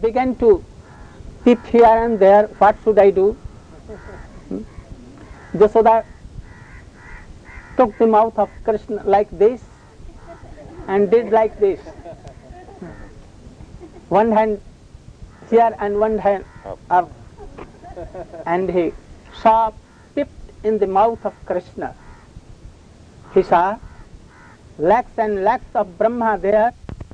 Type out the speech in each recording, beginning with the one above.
began to peep here and there, what should I do? Jasoda took the mouth of Krishna like this and did like this. One hand here and one hand up. And he saw peeped in the mouth of Krishna. He saw lakhs and lakhs of Brahma there.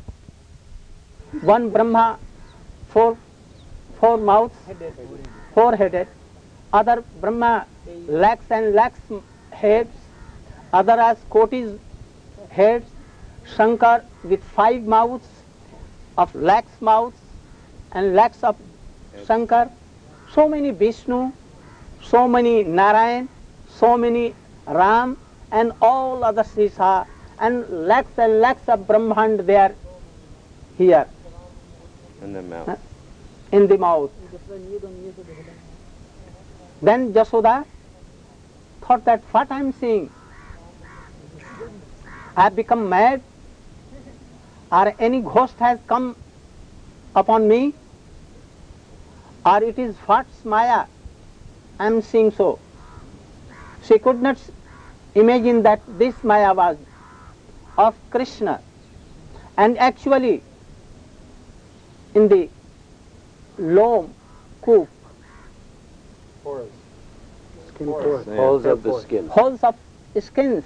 One Brahma, four mouths, four-headed. Other Brahma, lakhs and lakhs heads. Other as kotis heads. Shankar with 5 mouths of lakhs mouths and lakhs of Shankar. So many Vishnu, so many Narayan, so many Ram, and all others he saw, and lakhs of Brahmand there, here. In the mouth. In the mouth. Then Jasoda thought that what I am seeing, I have become mad, or any ghost has come upon me, or it is what's Maya I am seeing so. She could not imagine that this Maya was of Krishna, and actually in the loam, coop, Holes of the skin. holes of skins,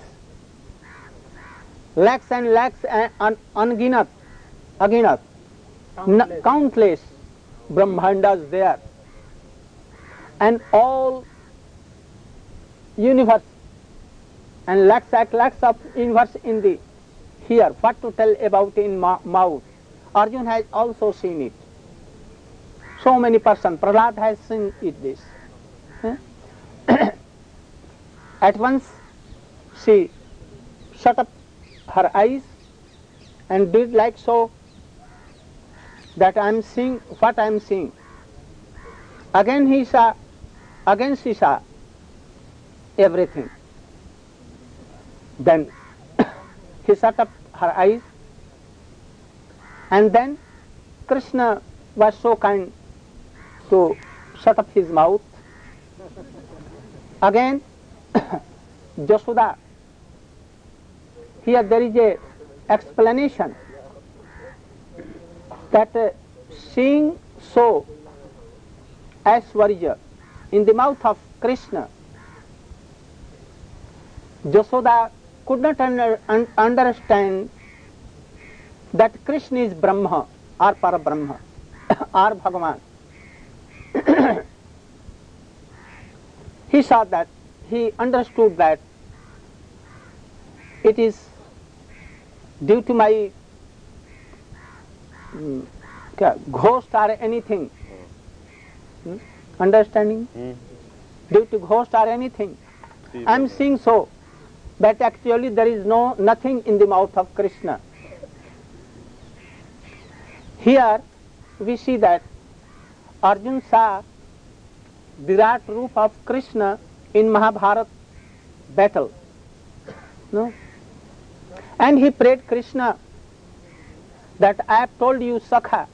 lakhs and lakhs and unginat, countless Brahmandas there, and all universe and lakhs of universe in the here. What to tell about in mouth? Arjun has also seen it. So many persons. Prahlad has seen it this. At once she shut up her eyes and did like so, that I am seeing what I am seeing. Again she saw everything. Then he shut up her eyes, and then Krishna was so kind to shut up his mouth. Again Jasoda, here there is a explanation that seeing so Aishwarya in the mouth of Krishna, Jasoda could not understand that Krishna is Brahma or Parabrahma or Bhagavan. He saw that, he understood that it is due to my ghost or anything. Understanding? Due to ghost or anything. I am seeing so, that actually there is nothing in the mouth of Krishna. Here we see that Arjun saw Virat Roop of Krishna in Mahabharata battle. No? And he prayed Krishna that I have told you Sakha,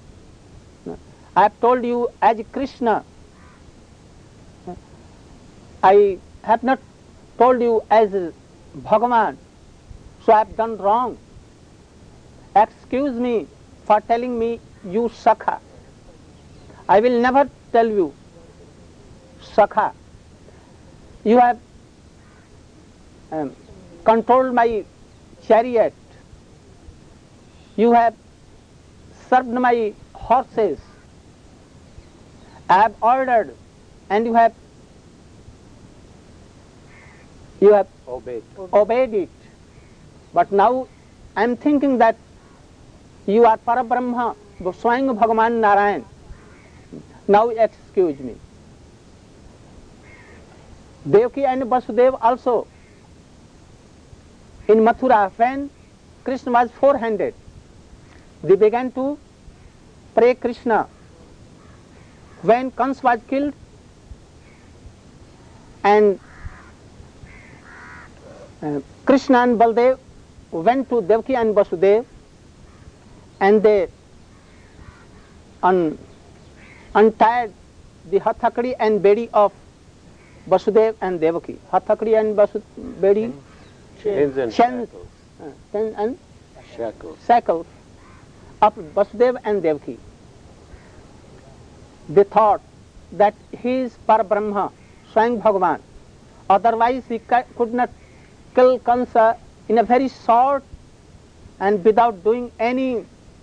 I have told you as Krishna, I have not told you as Bhagavan, so I have done wrong. Excuse me for telling me you Sakha. I will never tell you Sakha. You have controlled my chariot. You have served my horses. I have ordered, and you have obeyed it. But now I am thinking that you are Parabrahma, Swayam Bhagavan Narayan. Now excuse me. Devaki and Vasudeva also, in Mathura, when Krishna was four-handed, they began to pray Krishna. When Kans was killed, and Krishna and Baldev went to Devaki and Vasudeva, and they untied the Hathakdi and Bedi of Vasudev and Devaki. Hathakdi and Bedi, Chains and chains shackles. and Shackles. of Vasudev and Devaki. They thought that he is Parabrahma, Swayam Bhagavan. Otherwise he could not kill Kansa in a very short and without doing any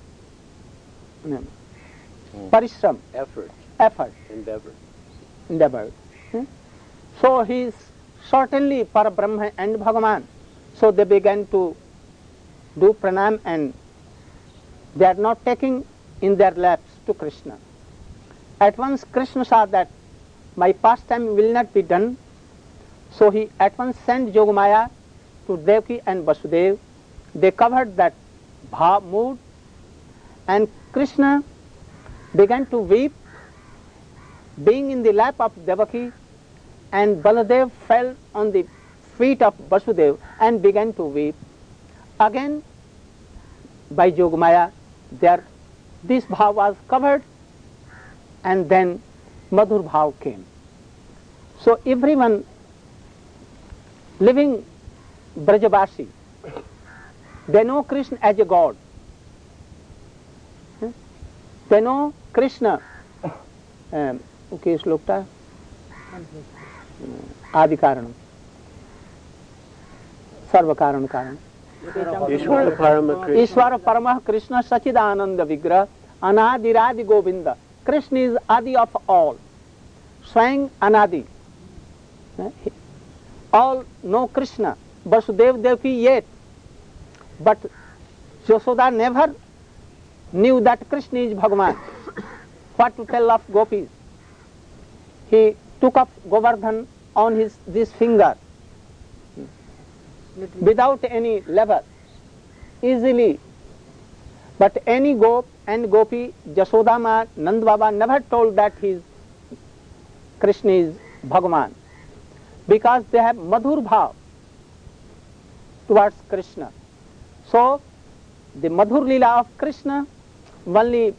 parishram, effort, endeavor. So he is certainly Parabrahma and Bhagavan. So they began to do pranam and they are not taking in their laps to Krishna. At once Krishna saw that my pastime will not be done, so he at once sent Yogamaya to Devaki and Vasudev. They covered that mood and Krishna began to weep, being in the lap of Devaki, and Baladev fell on the feet of Vasudev and began to weep. Again by Yogamaya this bhav was covered, and then Madhur bhav came. So everyone living Brajavasi, they know Krishna as a god. They know Krishna. Okay, Shlokta. Adi Karanam. Sarva Karan Karan. Ishvara Paramah Krishna Sachidananda Vigraha Anadiradi Govinda. Krishna is Adi of all. Swayam Anadi. All know Krishna. Vasudev Devaki yet. But Yashoda never knew that Krishna is Bhagavan. What to tell of gopis? He took up Govardhan on this finger without any lever, easily. But any gop and gopi, Jashoda Ma, Nand Baba never told that Krishna is Bhagavan, because they have Madhur Bhav towards Krishna. So the Madhur Leela of Krishna only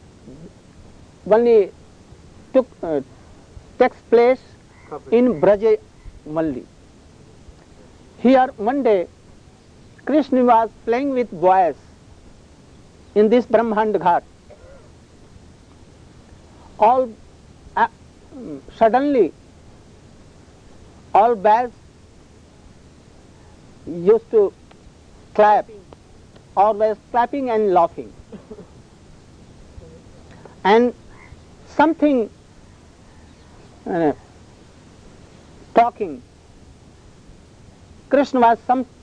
takes place in Braja Malli. Here one day Krishna was playing with boys in this Brahmand Ghat. Suddenly all boys used to clap, always clapping and laughing. And something talking. Krishna was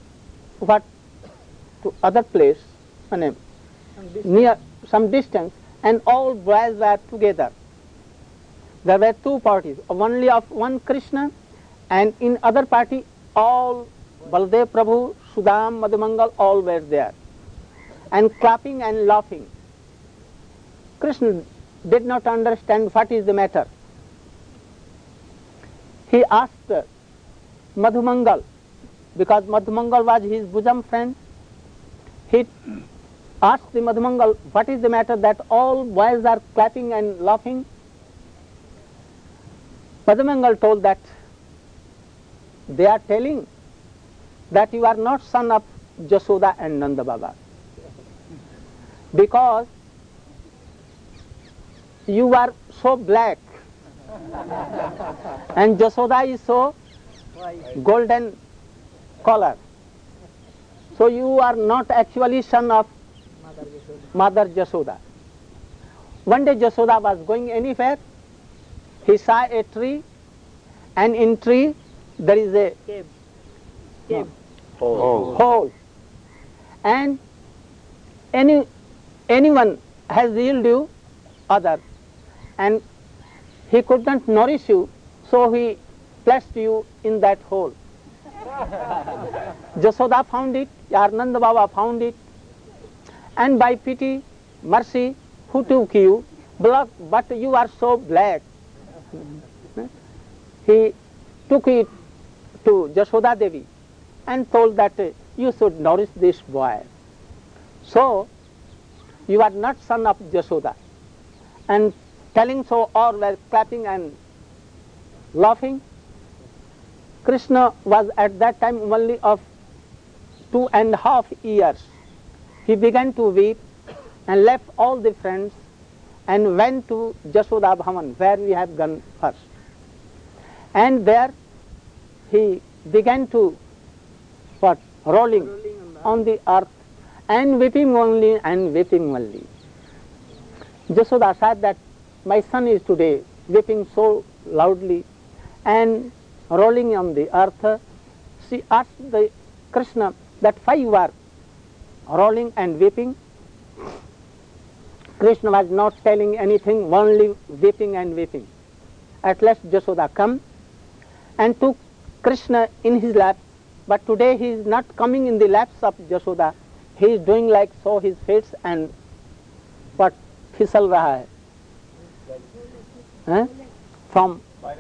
to other place, near some distance, and all boys were together. There were two parties, only of one Krishna, and in other party all Baladev Prabhu, Sudam, Madhumangal, all were there, and clapping and laughing. Krishna did not understand what is the matter. He asked Madhumangal, because Madhumangal was his bosom friend. He asked the Madhumangal, what is the matter that all boys are clapping and laughing? Madhumangal told that they are telling that you are not son of Jashoda and Nanda Baba, because you are so black and Jashoda is so golden color. So you are not actually son of Mother Jashoda. One day Jashoda was going anywhere. He saw a tree, and in tree there is a hole. And anyone has yielded you other, and he could not nourish you, so he placed you in that hole. Jashoda found it, Nanda Baba found it, and by pity, mercy, who took you? But you are so black. He took it to Jashoda Devi and told that you should nourish this boy. So you are not son of Jashoda. and telling so, or were clapping and laughing. Krishna was at that time only of 2.5 years. He began to weep and left all the friends and went to Jashoda Bhavan, where we have gone first. And there he began to rolling on the earth and weeping only and weeping only. Jashoda said that my son is today weeping so loudly and rolling on the earth. She asked the Krishna that why you are rolling and weeping. Krishna was not telling anything, only weeping and weeping. At last Jashoda come and took Krishna in his lap, but today he is not coming in the laps of Jashoda. He is doing like so his feet and what फिसल रहा है from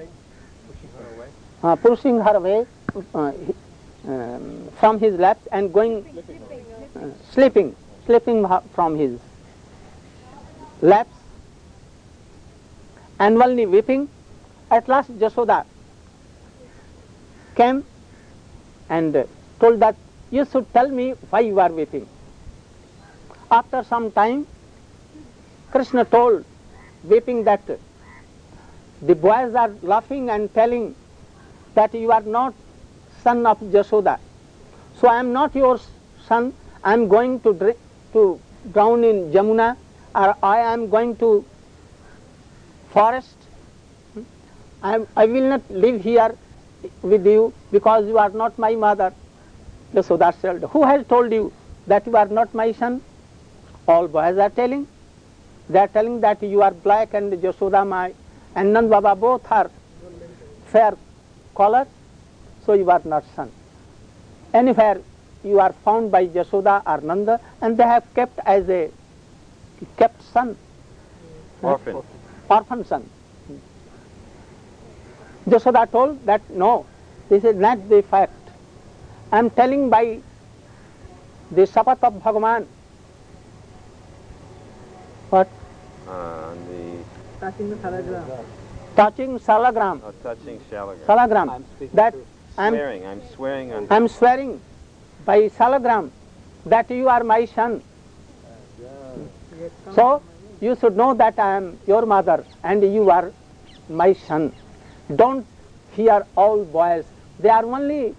pushing her away from his laps and going slipping from his laps and only weeping. At last Jashoda came and told that you should tell me why you are weeping. After some time Krishna told, weeping, that the boys are laughing and telling that you are not son of Jashoda. So I am not your son. I am going to drown in Jamuna, or I am going to forest. I will not live here with you because you are not my mother. Jashoda said, who has told you that you are not my son? All boys are telling. They are telling that you are black and Jashoda my, and Nand Baba both are fair color, so you are not son. Anywhere you are found by Jashoda or Nanda, and they have kept as a kept son. Orphan son. Jashoda told that no, this is not the fact. I am telling by the Shapat of Bhagavan. What? Touching salagram. Touching salagram. Oh, touching salagram. Salagram. That I'm swearing by salagram that you are my son. So you should know that I am your mother and you are my son. Don't fear all boys. They are only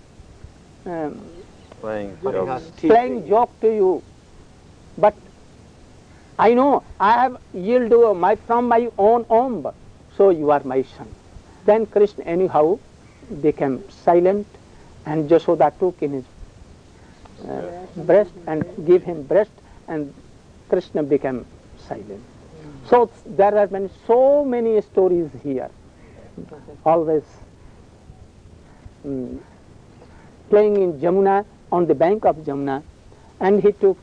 playing joke to you. But I know I have yielded from my own womb, so you are my son. Then Krishna anyhow became silent, and Jashoda took in his breast and gave him breast, and Krishna became silent. So there have been so many stories here, always playing in Jamuna, on the bank of Jamuna, and he took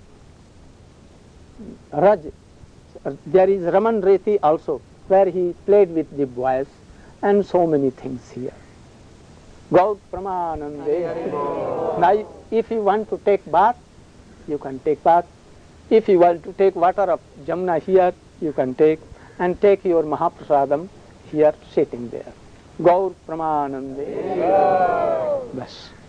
Raj. There is Raman Reti also, where he played with the boys, and so many things here. Gaur Pramanande. Now if you want to take bath, you can take bath. If you want to take water of Jamuna here, you can take, and take your Mahaprasadam here sitting there. Gaur Pramanande. Bas.